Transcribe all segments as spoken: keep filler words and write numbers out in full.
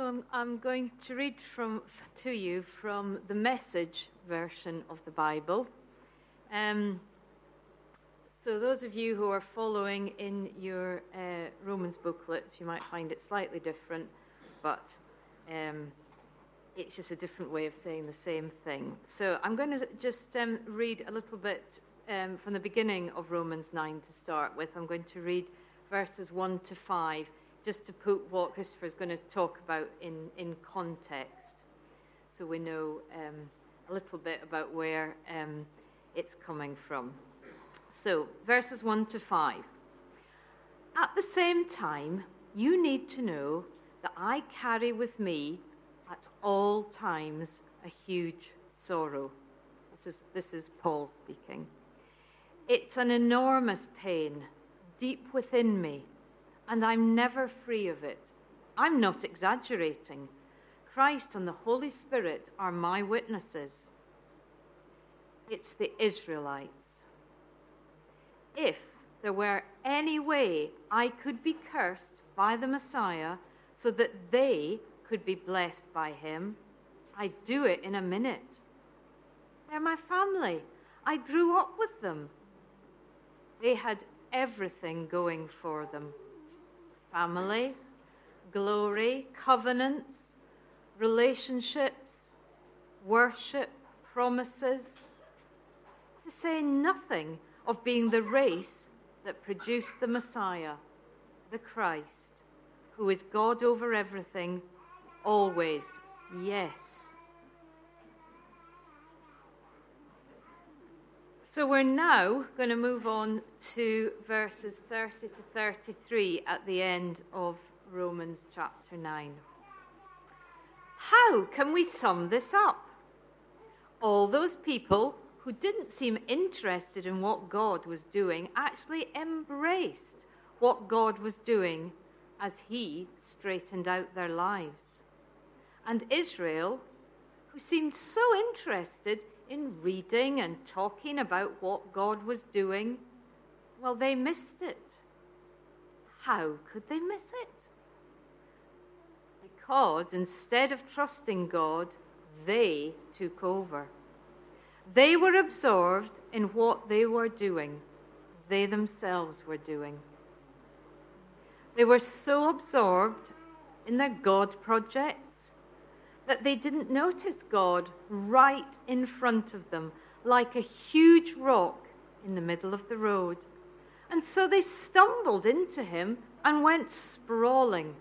I'm, I'm going to read from to you from the Message version of the Bible. Um, so those of you who are following in your uh, Romans booklets, you might find it slightly different, but um, it's just a different way of saying the same thing. So I'm going to just um, read a little bit um, from the beginning of Romans nine to start with. I'm going to read verses one to five, just to put what Christopher is going to talk about in, in context, so we know um, a little bit about where um, it's coming from. So, verses one to five. At the same time, you need to know that I carry with me at all times a huge sorrow. This is, this is Paul speaking. It's an enormous pain deep within me, and I'm never free of it. I'm not exaggerating. Christ and the Holy Spirit are my witnesses. It's the Israelites. If there were any way I could be cursed by the Messiah so that they could be blessed by him, I'd do it in a minute. They're my family. I grew up with them. They had everything going for them. Family, glory, covenants, relationships, worship, promises, to say nothing of being the race that produced the Messiah, the Christ, who is God over everything, always, yes. So we're now going to move on to verses thirty to thirty-three at the end of Romans chapter nine. How can we sum this up? All those people who didn't seem interested in what God was doing actually embraced what God was doing as he straightened out their lives. And Israel, who seemed so interested in reading and talking about what God was doing, well, they missed it. How could they miss it? Because instead of trusting God, they took over. They were absorbed in what they were doing, they themselves were doing. They were so absorbed in their God projects that they didn't notice God right in front of them, like a huge rock in the middle of the road. And so they stumbled into him and went sprawling.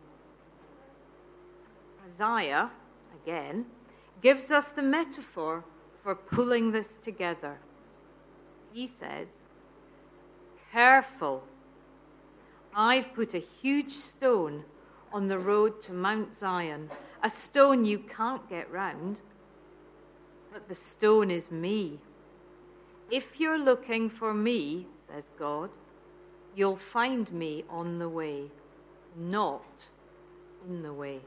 Isaiah, again, gives us the metaphor for pulling this together. He says, "Careful, I've put a huge stone on the road to Mount Zion, a stone you can't get round, but the stone is me. If you're looking for me, says God, you'll find me on the way, not in the way."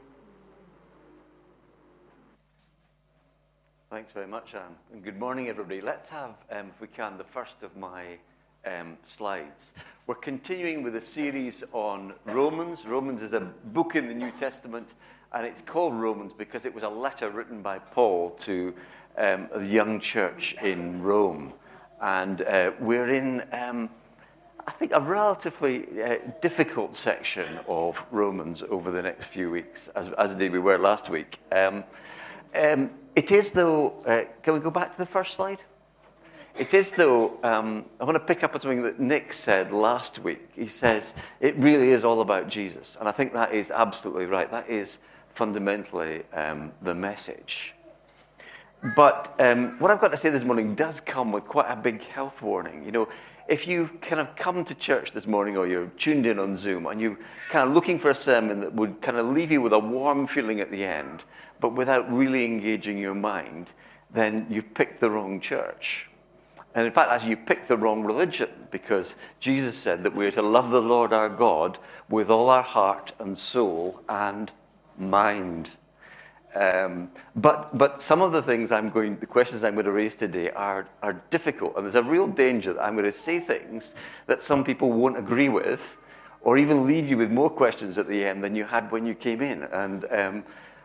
Thanks very much, Anne. And good morning, everybody. Let's have, um, if we can, the first of my um, slides. We're continuing with a series on Romans. Romans is a book in the New Testament, and it's called Romans because it was a letter written by Paul to um, a young church in Rome. And uh, we're in, um, I think, a relatively uh, difficult section of Romans over the next few weeks, as, as indeed we were last week. Um, um, it is, though, uh, can we go back to the first slide? It is, though, um, I want to pick up on something that Nick said last week. He says, it really is all about Jesus. And I think that is absolutely right. That is fundamentally um, the message. But um, what I've got to say this morning does come with quite a big health warning. You know, if you kind of come to church this morning or you're tuned in on Zoom and you're kind of looking for a sermon that would kind of leave you with a warm feeling at the end, but without really engaging your mind, then you've picked the wrong church. And in fact, as you picked the wrong religion, because Jesus said that we are to love the Lord our God with all our heart and soul and mind. Um, but but some of the things I'm going, the questions I'm going to raise today are are difficult, and there's a real danger that I'm going to say things that some people won't agree with, or even leave you with more questions at the end than you had when you came in. And um,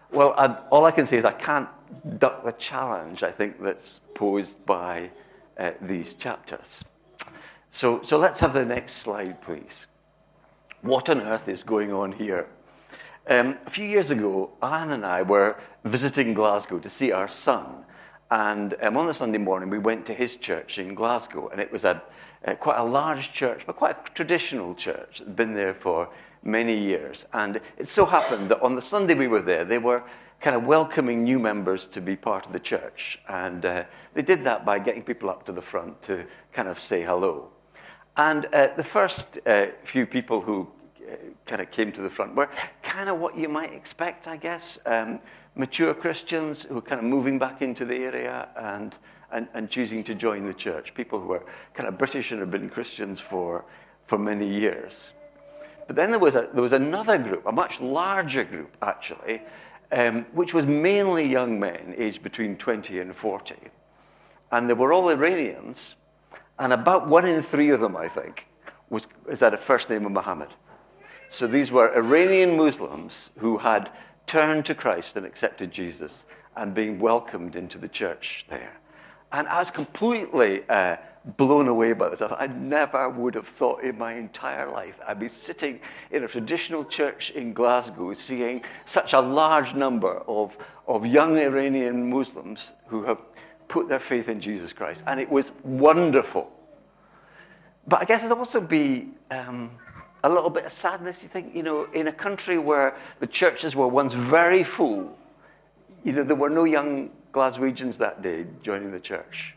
Well, I, all I can say is I can't duck the challenge, I think, that's posed by uh, these chapters. So, so let's have the next slide, please. What on earth is going on here? Um, a few years ago, Anne and I were visiting Glasgow to see our son. And um, on the Sunday morning, we went to his church in Glasgow. And it was a, a quite a large church, but quite a traditional church. It's been there for many years. And it so happened that on the Sunday we were there, they were kind of welcoming new members to be part of the church. And uh, they did that by getting people up to the front to kind of say hello. And uh, the first uh, few people who uh, kind of came to the front were kind of what you might expect, I guess. Um, mature Christians who were kind of moving back into the area and, and, and choosing to join the church. People who were kind of British and had been Christians for, for many years. But then there was, a, there was another group, a much larger group, actually, um, which was mainly young men aged between twenty and forty. And they were all Iranians, and about one in three of them, I think, was, was had a first name of Muhammad. So these were Iranian Muslims who had turned to Christ and accepted Jesus and being welcomed into the church there. And I was completely uh, blown away by this. I never would have thought in my entire life I'd be sitting in a traditional church in Glasgow seeing such a large number of, of young Iranian Muslims who have put their faith in Jesus Christ. And it was wonderful. But I guess it'd also be um, a little bit of sadness, you think, you know, in a country where the churches were once very full, you know, there were no young Glaswegians that day joining the church.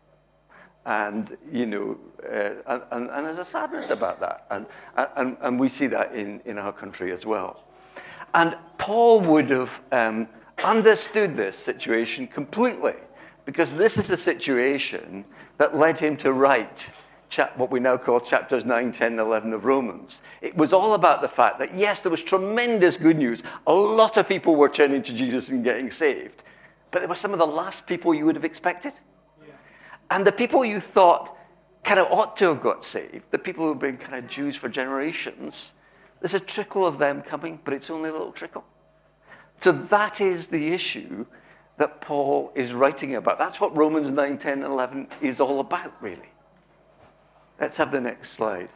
And, you know, uh, and, and there's a sadness about that. And, and, and we see that in, in our country as well. And Paul would have um, understood this situation completely, because this is the situation that led him to write chap- what we now call chapters nine, ten, and eleven of Romans. It was all about the fact that, yes, there was tremendous good news. A lot of people were turning to Jesus and getting saved. But they were some of the last people you would have expected. Yeah. And the people you thought kind of ought to have got saved, the people who have been kind of Jews for generations, there's a trickle of them coming, but it's only a little trickle. So that is the issue that Paul is writing about. That's what Romans nine, ten, and eleven is all about, really. Let's have the next slide.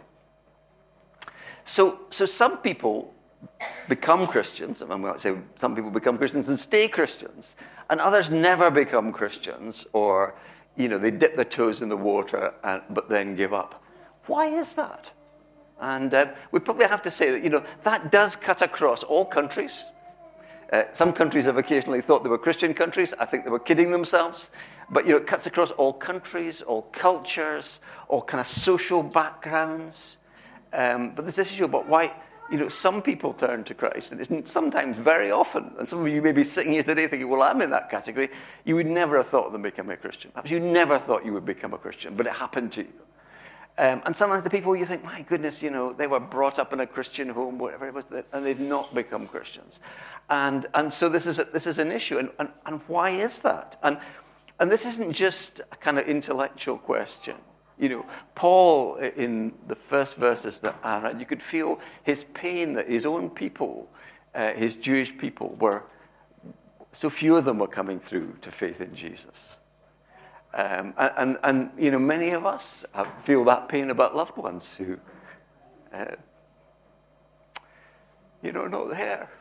So, so some people become Christians, and I might say some people become Christians and stay Christians, and others never become Christians, or, you know, they dip their toes in the water, and, but then give up. Why is that? And uh, we probably have to say that, you know, that does cut across all countries. Uh, some countries have occasionally thought they were Christian countries. I think they were kidding themselves. But, you know, it cuts across all countries, all cultures, all kind of social backgrounds. Um, but there's this issue about why, you know, some people turn to Christ, and it's sometimes very often, and some of you may be sitting here today thinking, well, I'm in that category. You would never have thought of them becoming a Christian. Perhaps you never thought you would become a Christian, but it happened to you. Um, and sometimes the people you think, my goodness, you know, they were brought up in a Christian home, whatever it was, and they've not become Christians. And and so this is a, this is an issue. And, and, and why is that? And and this isn't just a kind of intellectual question. You know, Paul, in the first verses that I read, you could feel his pain that his own people, uh, his Jewish people, were, so few of them were coming through to faith in Jesus. Um, and, and, and, you know, many of us have, feel that pain about loved ones who, uh, you know, not there.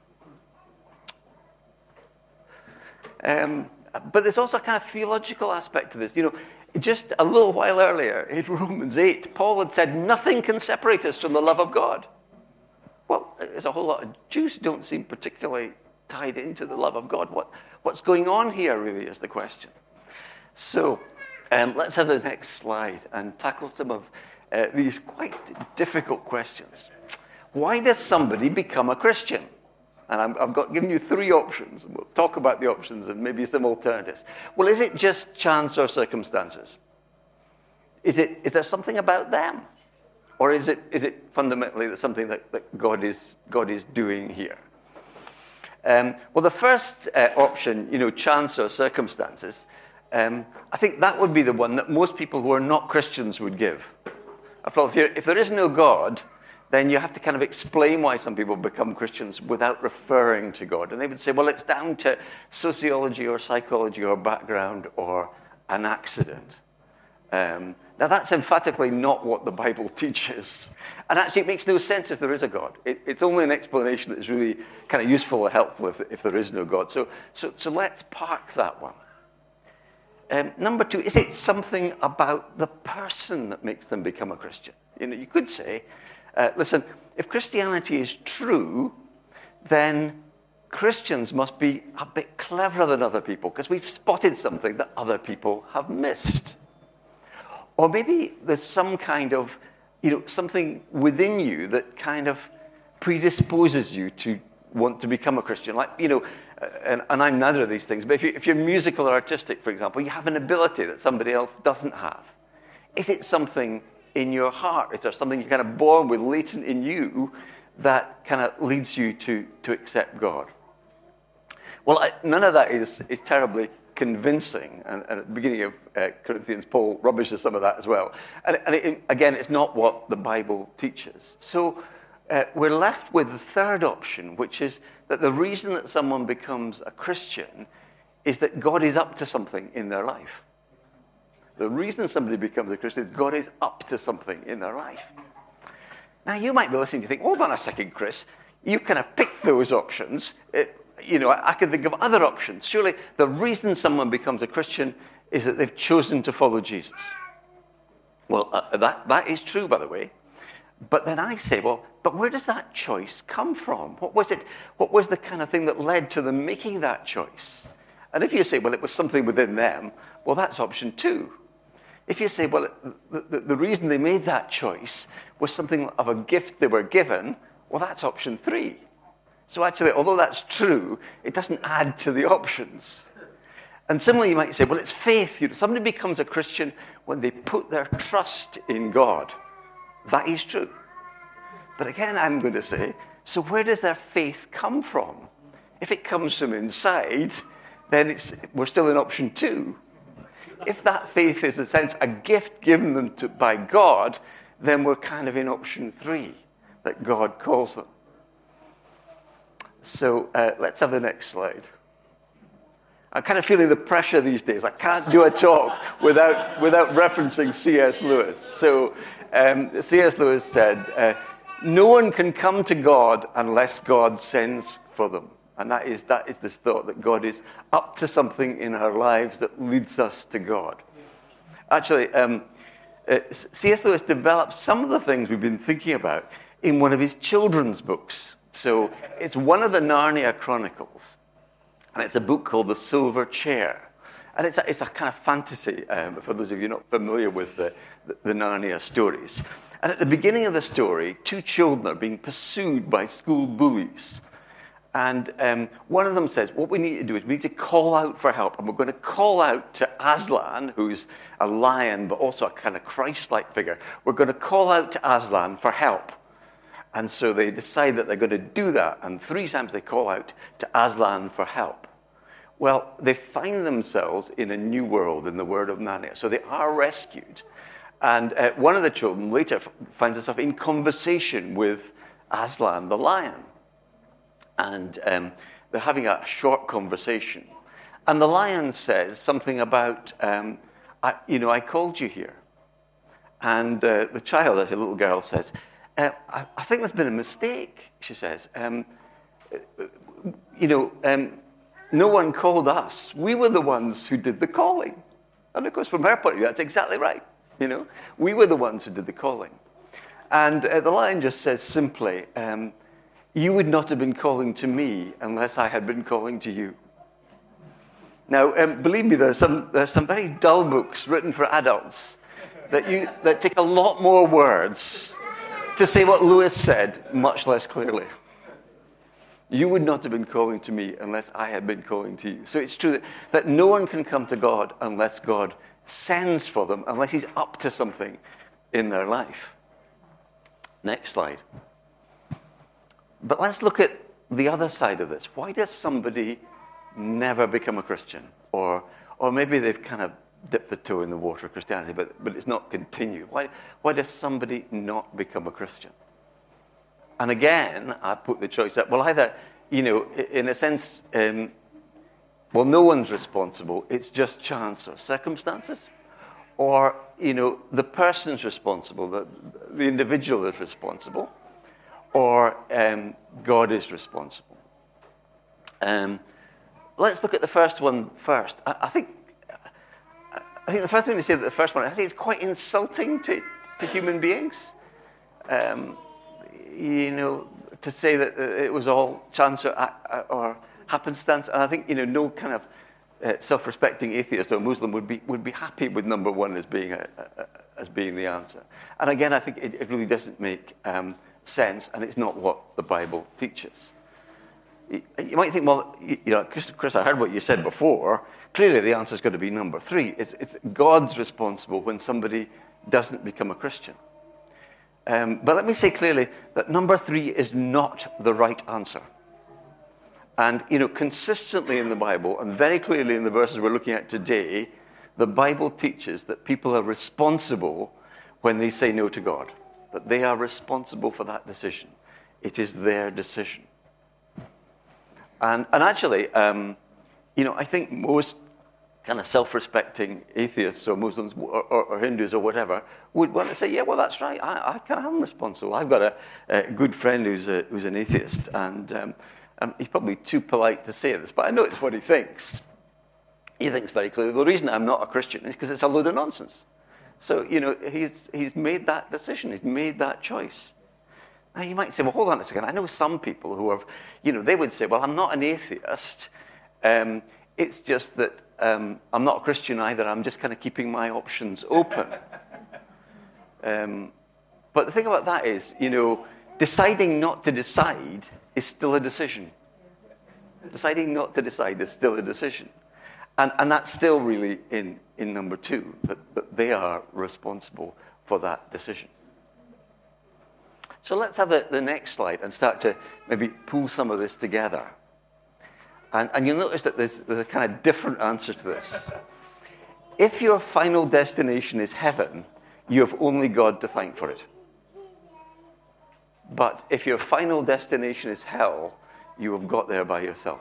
Um, but there's also a kind of theological aspect to this. You know, just a little while earlier in Romans eight, Paul had said, nothing can separate us from the love of God. Well, there's a whole lot of Jews who don't seem particularly tied into the love of God. What, what's going on here, really, is the question. So, um, let's have the next slide and tackle some of uh, these quite difficult questions. Why does somebody become a Christian? And I'm, I've got given you three options, and we'll talk about the options and maybe some alternatives. Well, is it just chance or circumstances? Is it is there something about them, or is it is it fundamentally something that, that God is God is doing here? Um, well, the first uh, option, you know, chance or circumstances. Um, I think that would be the one that most people who are not Christians would give. After all, if, if there is no God, then you have to kind of explain why some people become Christians without referring to God. And they would say, well, it's down to sociology or psychology or background or an accident. Um, now, that's emphatically not what the Bible teaches. And actually, it makes no sense if there is a God. It, it's only an explanation that is really kind of useful or helpful if, if there is no God. So, so, so let's park that one. Um, number two, is it something about the person that makes them become a Christian? You know, you could say, uh, listen, if Christianity is true, then Christians must be a bit cleverer than other people because we've spotted something that other people have missed. Or maybe there's some kind of, you know, something within you that kind of predisposes you to want to become a Christian. Like, you know, and, and I'm neither of these things, but if, you, if you're musical or artistic, for example, you have an ability that somebody else doesn't have. Is it something in your heart? Is there something you're kind of born with, latent in you, that kind of leads you to, to accept God? Well, I, none of that is, is terribly convincing, and, and at the beginning of uh, Corinthians, Paul rubbishes some of that as well. And, and it, again, it's not what the Bible teaches. So uh, we're left with the third option, which is that the reason that someone becomes a Christian is that God is up to something in their life. The reason somebody becomes a Christian is God is up to something in their life. Now, you might be listening to think, hold on a second, Chris, you kind of picked those options. It, You know, I, I can think of other options. Surely the reason someone becomes a Christian is that they've chosen to follow Jesus. Well, uh, that, that is true, by the way. But then I say, well, but where does that choice come from? What was it? What was the kind of thing that led to them making that choice? And if you say, well, it was something within them, well, that's option two. If you say, well, the, the, the reason they made that choice was something of a gift they were given, well, that's option three. So actually, although that's true, it doesn't add to the options. And similarly, you might say, well, it's faith. You know, somebody becomes a Christian when they put their trust in God. That is true. But again, I'm going to say, so where does their faith come from? If it comes from inside, then it's, we're still in option two. If that faith is, in a sense, a gift given them to, by God, then we're kind of in option three, that God calls them. So uh, let's have the next slide. I'm kind of feeling the pressure these days. I can't do a talk without, without referencing C S Lewis. So um, C S Lewis said, uh, no one can come to God unless God sends for them. And that is, that is this thought that God is up to something in our lives that leads us to God. Actually, um, uh, C S Lewis developed some of the things we've been thinking about in one of his children's books. So it's one of the Narnia Chronicles, and it's a book called The Silver Chair. And it's a, it's a kind of fantasy, um, for those of you not familiar with the, the, the Narnia stories. And at the beginning of the story, two children are being pursued by school bullies. And um, one of them says, what we need to do is we need to call out for help. And we're going to call out to Aslan, who's a lion, but also a kind of Christ-like figure. We're going to call out to Aslan for help. And so they decide that they're going to do that. And three times they call out to Aslan for help. Well, they find themselves in a new world, in the world of Narnia. So they are rescued. And uh, one of the children later f- finds herself in conversation with Aslan, the lion. And um, they're having a short conversation. And the lion says something about, um, I, you know, I called you here. And uh, the child, a little girl, says, uh, I, I think there's been a mistake, she says. Um, you know, um, no one called us. We were the ones who did the calling. And of course, from her point of view, that's exactly right. You know, we were the ones who did the calling. And uh, the lion just says simply, um, you would not have been calling to me unless I had been calling to you. Now, um, believe me, there's some, there's some very dull books written for adults that, you, that take a lot more words to say what Lewis said much less clearly. You would not have been calling to me unless I had been calling to you. So it's true that, that no one can come to God unless God sends for them, unless he's up to something in their life. Next slide. But let's look at the other side of this. Why does somebody never become a Christian? Or or maybe they've kind of dipped the toe in the water of Christianity, but, but it's not continued. Why, why does somebody not become a Christian? and again, I put the choice up. Well, either, you know, in a sense, um, well, no one's responsible. It's just chance or circumstances. Or, you know, the person's responsible, the, the individual is responsible. Or um, God is responsible. Um, let's look at the first one first. I, I think I think the first thing to say about the first one, I think it's quite insulting to, to human beings. Um, you know, to say that it was all chance or, or happenstance. And I think, you know, no kind of uh, self-respecting atheist or Muslim would be would be happy with number one as being a, a, as being the answer. And again, I think it, it really doesn't make um, sense, and it's not what the Bible teaches. You, you might think, well, you, you know, Chris, Chris, I heard what you said before. Clearly, the answer is going to be number three. It's, it's God's responsible when somebody doesn't become a Christian. Um, but let me say clearly that number three is not the right answer. And, you know, consistently in the Bible, and very clearly in the verses we're looking at today, the Bible teaches that people are responsible when they say no to God. That they are responsible for that decision. It is their decision. And, and actually, um, you know, I think most kind of self-respecting atheists or Muslims or, or, or Hindus or whatever would want to say, yeah, well, that's right. I, I can, I'm responsible. I've got a, a good friend who's a, who's an atheist, and um, um, he's probably too polite to say this, but I know it's what he thinks. He thinks very clearly, the reason I'm not a Christian is because it's a load of nonsense. So, you know, he's he's made that decision. He's made that choice. Now, you might say, well, hold on a second. I know some people who are, you know, they would say, well, I'm not an atheist. Um, it's just that um, I'm not a Christian either. I'm just kind of keeping my options open. um, but the thing about that is, you know, deciding not to decide is still a decision. Deciding not to decide is still a decision. And, and that's still really in, in number two, that, that they are responsible for that decision. So let's have the, the next slide and start to maybe pull some of this together. And, and you'll notice that there's, there's a kind of different answer to this. If your final destination is heaven, you have only God to thank for it. But if your final destination is hell, you have got there by yourself.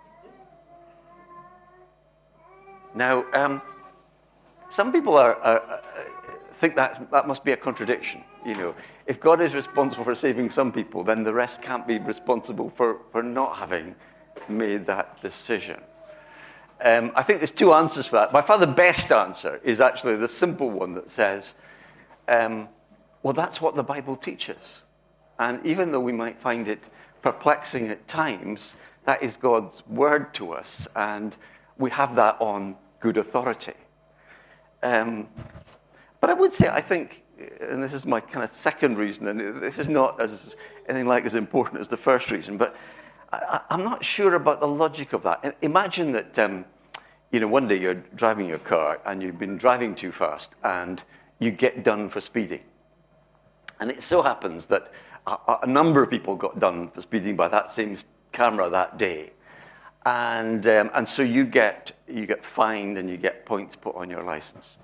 Now, um, some people are, are, are, think that that must be a contradiction. You know, if God is responsible for saving some people, then the rest can't be responsible for, for not having made that decision. Um, I think there's two answers for that. By far the best answer is actually the simple one that says, um, well, that's what the Bible teaches. And even though we might find it perplexing at times, that is God's word to us, and we have that on good authority. Um, but I would say, I think, and this is my kind of second reason, and this is not as anything like as important as the first reason, but I, I'm not sure about the logic of that. Imagine that, um, you know, one day you're driving your car and you've been driving too fast and you get done for speeding. And it so happens that a, a number of people got done for speeding by that same camera that day. And um, and so you get you get fined and you get points put on your license.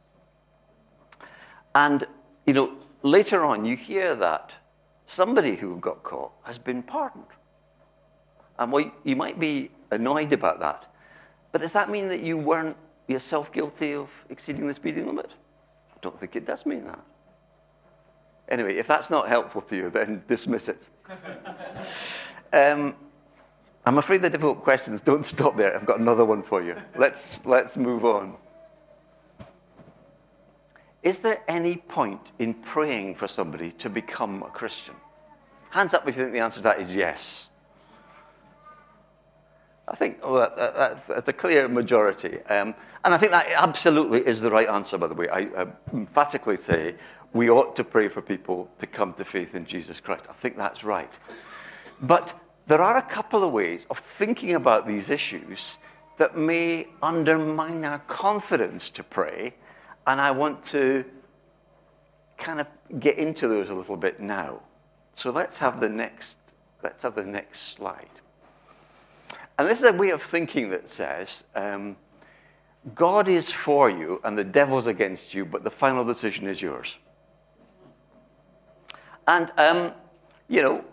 And, you know, later on you hear that somebody who got caught has been pardoned. And well, you might be annoyed about that. But does that mean that you weren't yourself guilty of exceeding the speeding limit? I don't think it does mean that. Anyway, if that's not helpful to you, then dismiss it. um, I'm afraid the difficult questions don't stop there. I've got another one for you. Let's, let's move on. Is there any point in praying for somebody to become a Christian? Hands up if you think the answer to that is yes. I think oh, that, that, that's a clear majority. Um, and I think that absolutely is the right answer, by the way. I, I emphatically say we ought to pray for people to come to faith in Jesus Christ. I think that's right. But there are a couple of ways of thinking about these issues that may undermine our confidence to pray, and I want to kind of get into those a little bit now. So let's have the next, let's have the next slide. And this is a way of thinking that says, um, God is for you and the devil's against you, but the final decision is yours. And um, you know,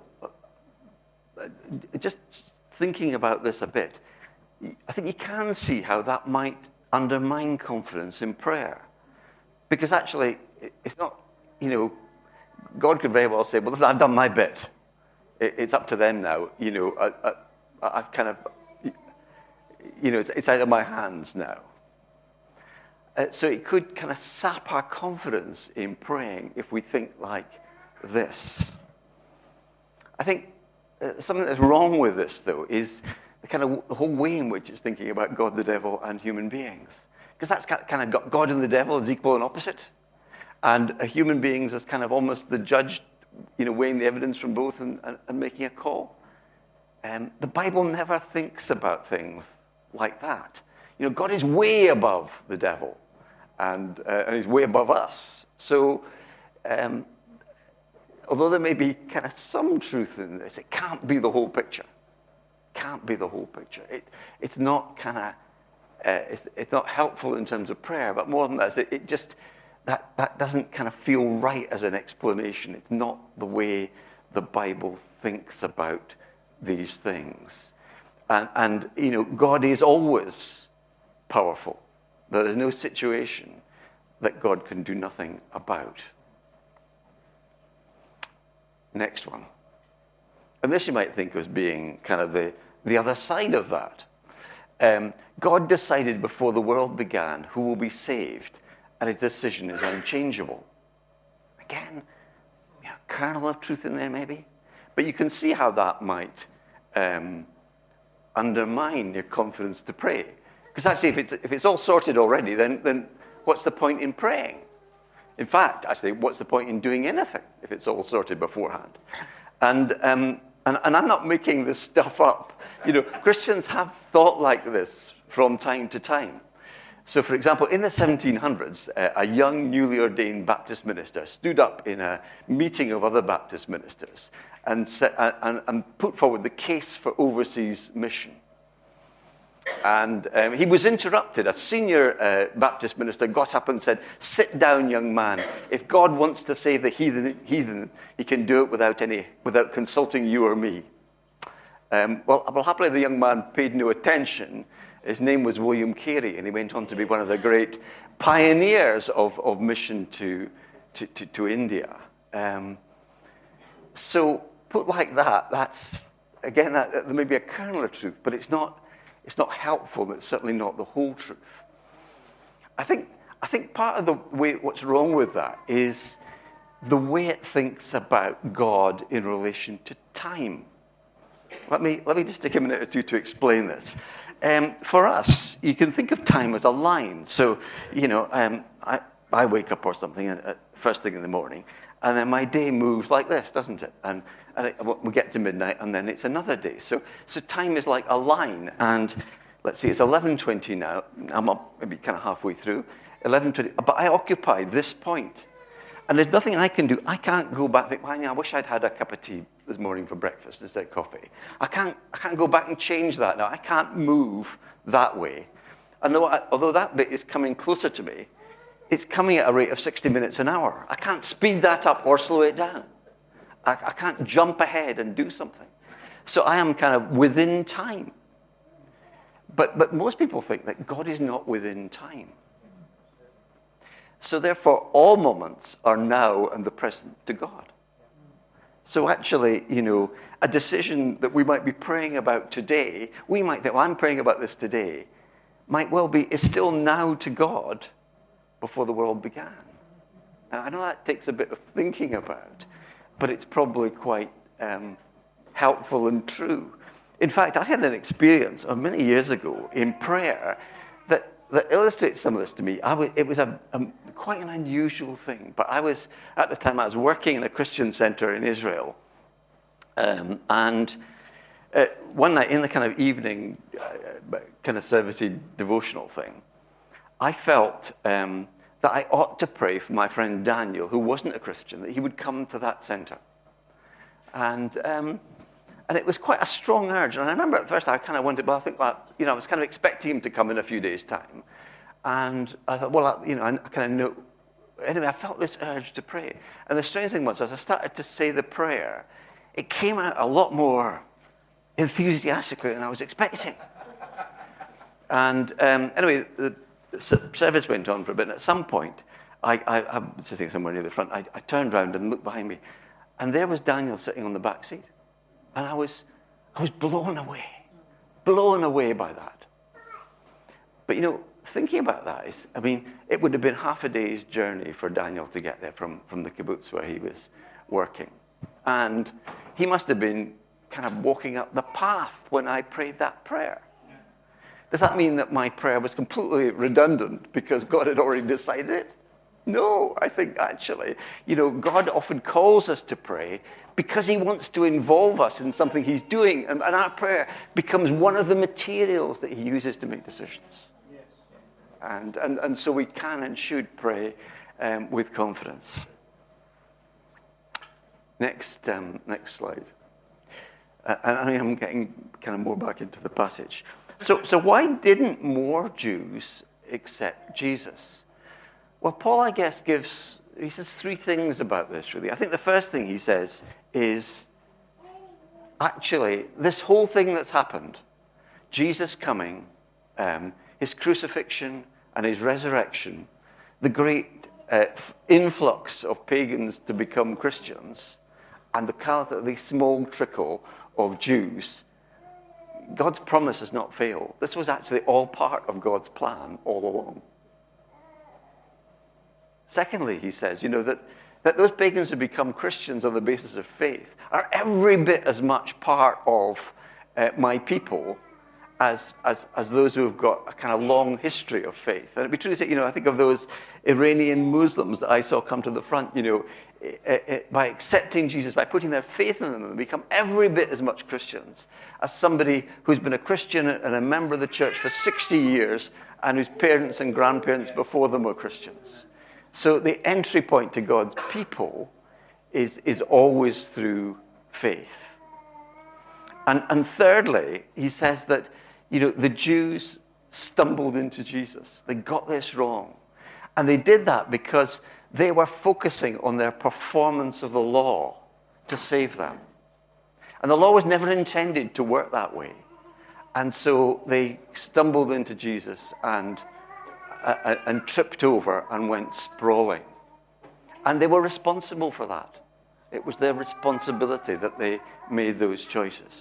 just thinking about this a bit, I think you can see how that might undermine confidence in prayer. Because actually, it's not, you know, God could very well say, well, listen, I've done my bit. It's up to them now. You know, I, I, I've kind of, you know, it's, it's out of my hands now. Uh, so it could kind of sap our confidence in praying if we think like this. I think uh, something that's wrong with this, though, is the kind of the whole way in which it's thinking about God, the devil, and human beings. Because that's kind of got God and the devil as equal and opposite. And uh, human beings as kind of almost the judge, you know, weighing the evidence from both and, and, and making a call. Um, the Bible never thinks about things like that. You know, God is way above the devil, and, uh, and he's way above us. So, um, although there may be kind of some truth in this, it can't be the whole picture. Can't be the whole picture. It, it's not kind of, uh, it's, it's not helpful in terms of prayer, but more than that, it, it just, that, that doesn't kind of feel right as an explanation. It's not the way the Bible thinks about these things. And, and you know, God is always powerful. There is no situation that God can do nothing about. Next one. And this you might think as being kind of the, the other side of that. Um, God decided before the world began who will be saved, and his decision is unchangeable. Again, you know, kernel of truth in there maybe. But you can see how that might um, undermine your confidence to pray. Because actually, if it's, if it's all sorted already, then, then what's the point in praying? In fact, actually, what's the point in doing anything if it's all sorted beforehand? And, um, and, and I'm not making this stuff up. You know, Christians have thought like this from time to time. So, for example, in the seventeen hundreds, uh, a young, newly ordained Baptist minister stood up in a meeting of other Baptist ministers and, set, and, and put forward the case for overseas mission. And um, he was interrupted. A senior uh, Baptist minister got up and said, "Sit down, young man. If God wants to save the heathen, heathen he can do it without any, without consulting you or me." Um, well, well, happily the young man paid no attention. His name was William Carey, and he went on to be one of the great pioneers of, of mission to, to, to, to India. Um, so, put like that, that's, again, that, that, there may be a kernel of truth, but it's not, it's not helpful, and it's certainly not the whole truth. I think, I think part of the way, what's wrong with that is the way it thinks about God in relation to time. Let me, let me just take a minute or two to explain this. Um, for us, you can think of time as a line. So, you know, um, I, I wake up or something at first thing in the morning, and then my day moves like this, doesn't it? And, and it, we get to midnight, and then it's another day. So, so time is like a line. And let's see, it's eleven twenty now. I'm up maybe kind of halfway through. eleven twenty, but I occupy this point. And there's nothing I can do. I can't go back and think, well, I wish I'd had a cup of tea this morning for breakfast instead of coffee. I can't, I can't go back and change that now. I can't move that way. And though I, although that bit is coming closer to me, it's coming at a rate of sixty minutes an hour. I can't speed that up or slow it down. I, I can't jump ahead and do something. So I am kind of within time. But, but most people think that God is not within time. So therefore, all moments are now and the present to God. So actually, you know, a decision that we might be praying about today, we might think, well, I'm praying about this today, might well be, is still now to God before the world began. Now, I know that takes a bit of thinking about, but it's probably quite um, helpful and true. In fact, I had an experience of many years ago in prayer that that illustrates some of this to me. I was, it was a, a, quite an unusual thing, but I was, at the time, I was working in a Christian center in Israel, um, and uh, one night in the kind of evening, uh, kind of servicey devotional thing, I felt um, that I ought to pray for my friend Daniel, who wasn't a Christian, that he would come to that center. And um, And it was quite a strong urge. And I remember at first I kind of wondered, well, I think, well, you know, I was kind of expecting him to come in a few days' time. And I thought, well, I, you know, I, I kind of know. Anyway, I felt this urge to pray. And the strange thing was, as I started to say the prayer, it came out a lot more enthusiastically than I was expecting. And um, anyway, the service went on for a bit, and at some point, I, I, I'm sitting somewhere near the front, I, I turned around and looked behind me, and there was Daniel sitting on the back seat. And I was, I was blown away, blown away by that. But you know, thinking about that is, I mean, it would have been half a day's journey for Daniel to get there from, from the kibbutz where he was working. And he must have been kind of walking up the path when I prayed that prayer. Does that mean that my prayer was completely redundant because God had already decided it? No, I think actually, you know, God often calls us to pray because he wants to involve us in something he's doing. And, and our prayer becomes one of the materials that he uses to make decisions. Yes. And, and, and so we can and should pray um, with confidence. Next, um, next slide. Uh, and I am getting kind of more back into the passage. So, so why didn't more Jews accept Jesus? Well, Paul, I guess, gives, he says three things about this, really. I think the first thing he says is, actually, this whole thing that's happened, Jesus coming, um, his crucifixion and his resurrection, the great uh, influx of pagans to become Christians, and the relatively small trickle of Jews, God's promise has not failed. This was actually all part of God's plan all along. Secondly, he says, you know, that, that those pagans who become Christians on the basis of faith are every bit as much part of uh, my people as, as, as those who have got a kind of long history of faith. And it'd be true to say, you know, I think of those Iranian Muslims that I saw come to the front, you know, it, it, by accepting Jesus, by putting their faith in them, they become every bit as much Christians as somebody who's been a Christian and a member of the church for sixty years and whose parents and grandparents before them were Christians. So the entry point to God's people is, is always through faith. And, and thirdly, he says that, you know, the Jews stumbled into Jesus. They got this wrong. And they did that because they were focusing on their performance of the law to save them. And the law was never intended to work that way. And so they stumbled into Jesus and Uh, and tripped over and went sprawling. And they were responsible for that. It was their responsibility that they made those choices.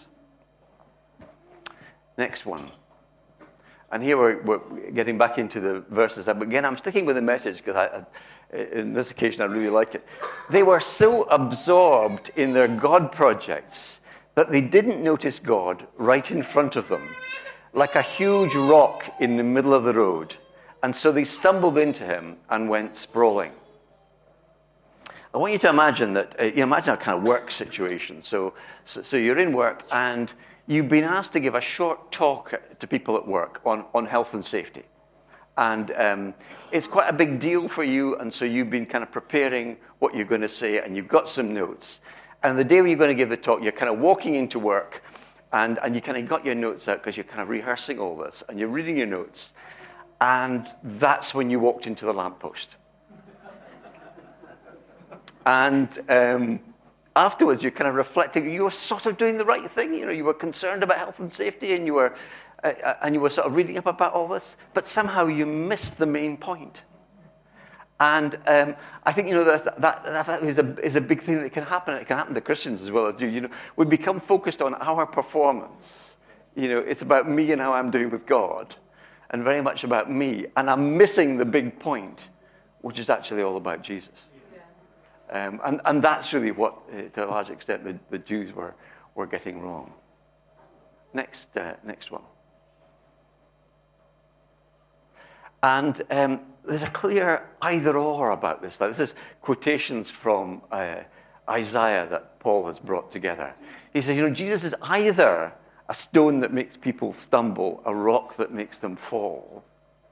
Next one. And here we're, we're getting back into the verses. Again, I'm sticking with the message because I, I, in this occasion I really like it. They were so absorbed in their God projects that they didn't notice God right in front of them, like a huge rock in the middle of the road. And so they stumbled into him and went sprawling. I want you to imagine that, uh, you imagine a kind of work situation. So, so, so you're in work and you've been asked to give a short talk to people at work on, on health and safety. And um, it's quite a big deal for you, and so you've been kind of preparing what you're going to say, and you've got some notes. And the day when you're going to give the talk, you're kind of walking into work, and, and you kind of got your notes out because you're kind of rehearsing all this, and you're reading your notes. And that's when you walked into the lamppost. And um, afterwards, you're kind of reflecting. You were sort of doing the right thing. You know, you were concerned about health and safety, and you were, uh, and you were sort of reading up about all this. But somehow you missed the main point. And um, I think, you know, that, that, that is, a, is a big thing that can happen. It can happen to Christians as well as you. You know, we become focused on our performance. You know, it's about me and how I'm doing with God, and very much about me. And I'm missing the big point, which is actually all about Jesus. Yeah. Um, and, and that's really what, uh, to a large extent, the, the Jews were, were getting wrong. Next, uh, next one. And um, there's a clear either-or about this. Like, this is quotations from uh, Isaiah that Paul has brought together. He says, you know, Jesus is either a stone that makes people stumble, a rock that makes them fall,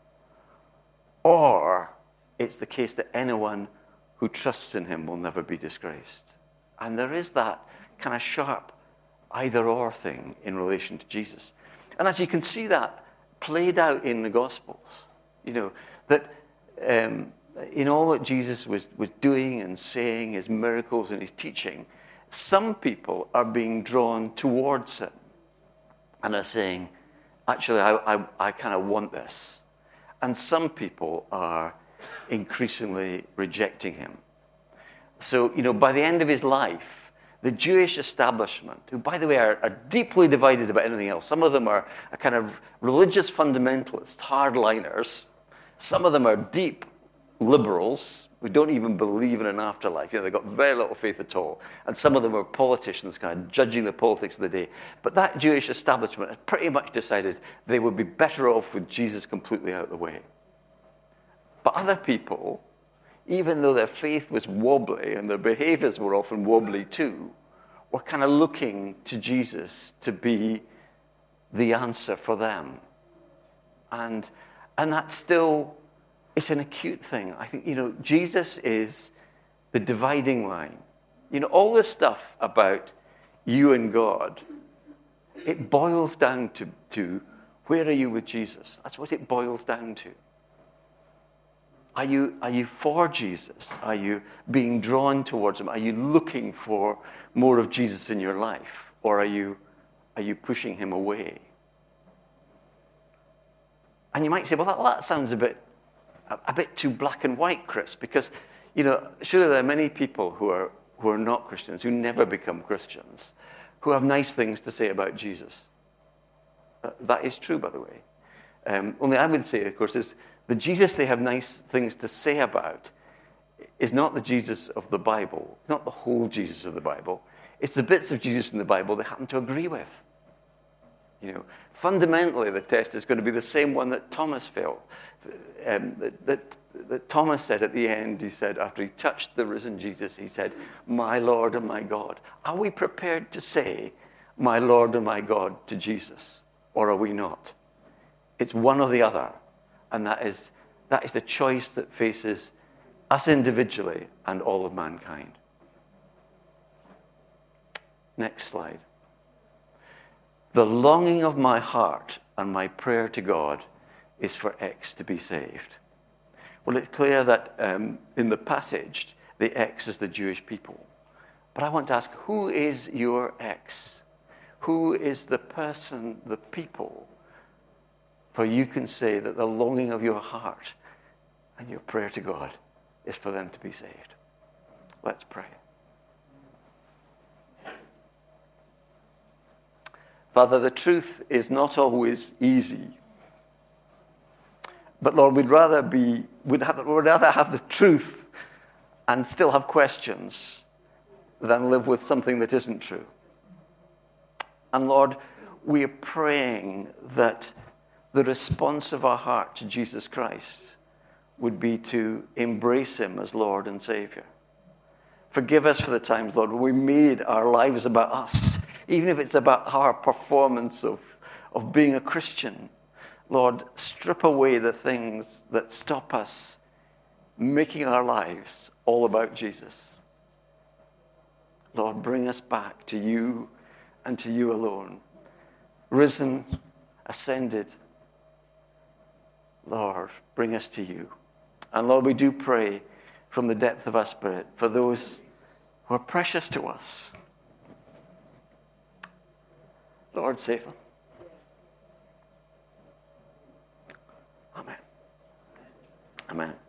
or it's the case that anyone who trusts in him will never be disgraced. And there is that kind of sharp either-or thing in relation to Jesus. And as you can see that played out in the Gospels, you know, that um, in all that Jesus was, was doing and saying, his miracles and his teaching, Some people are being drawn towards him and are saying, actually, I, I, I kind of want this. And some people are increasingly rejecting him. So, you know, by the end of his life, the Jewish establishment, who, by the way, are, are deeply divided about anything else. Some of them are a kind of religious fundamentalists, hardliners. Some of them are deep liberals who don't even believe in an afterlife. You know, they've got very little faith at all. And some of them are politicians, kind of judging the politics of the day. But that Jewish establishment had pretty much decided they would be better off with Jesus completely out of the way. But other people, even though their faith was wobbly and their behaviors were often wobbly too, were kind of looking to Jesus to be the answer for them. And, and that's still, it's an acute thing. I think, you know, Jesus is the dividing line. You know, all this stuff about you and God, it boils down to, to where are you with Jesus? That's what it boils down to. Are you, are you for Jesus? Are you being drawn towards him? Are you looking for more of Jesus in your life? Or are you, are you pushing him away? And you might say, well, that, well, that sounds a bit, a, a bit too black and white, Chris, because, you know, surely there are many people who are, who are not Christians, who never become Christians, who have nice things to say about Jesus. Uh, that is true, by the way. Um, only I would say, of course, is the Jesus they have nice things to say about is not the Jesus of the Bible, not the whole Jesus of the Bible. It's the bits of Jesus in the Bible they happen to agree with. You know, fundamentally, the test is going to be the same one that Thomas failed. Um, that, that, that Thomas said at the end, he said, after he touched the risen Jesus, he said, "My Lord and my God." Are we prepared to say, "My Lord and my God" to Jesus? Or are we not? It's one or the other. And that is, that is the choice that faces us individually and all of mankind. Next slide. The longing of my heart and my prayer to God is for X to be saved. Well, it's clear that um, in the passage, the X is the Jewish people. But I want to ask, who is your X? Who is the person, the people, for you can say that the longing of your heart and your prayer to God is for them to be saved? Let's pray. Father, the truth is not always easy. But Lord, we'd rather be, we'd, have, we'd rather have the truth and still have questions than live with something that isn't true. And Lord, we are praying that the response of our heart to Jesus Christ would be to embrace him as Lord and Savior. Forgive us for the times, Lord, when we made our lives about us, even if it's about our performance of, of being a Christian. Lord, strip away the things that stop us making our lives all about Jesus. Lord, bring us back to you and to you alone. Risen, ascended. Lord, bring us to you. And Lord, we do pray from the depth of our spirit for those who are precious to us. Lord, save them. Amen. Amen.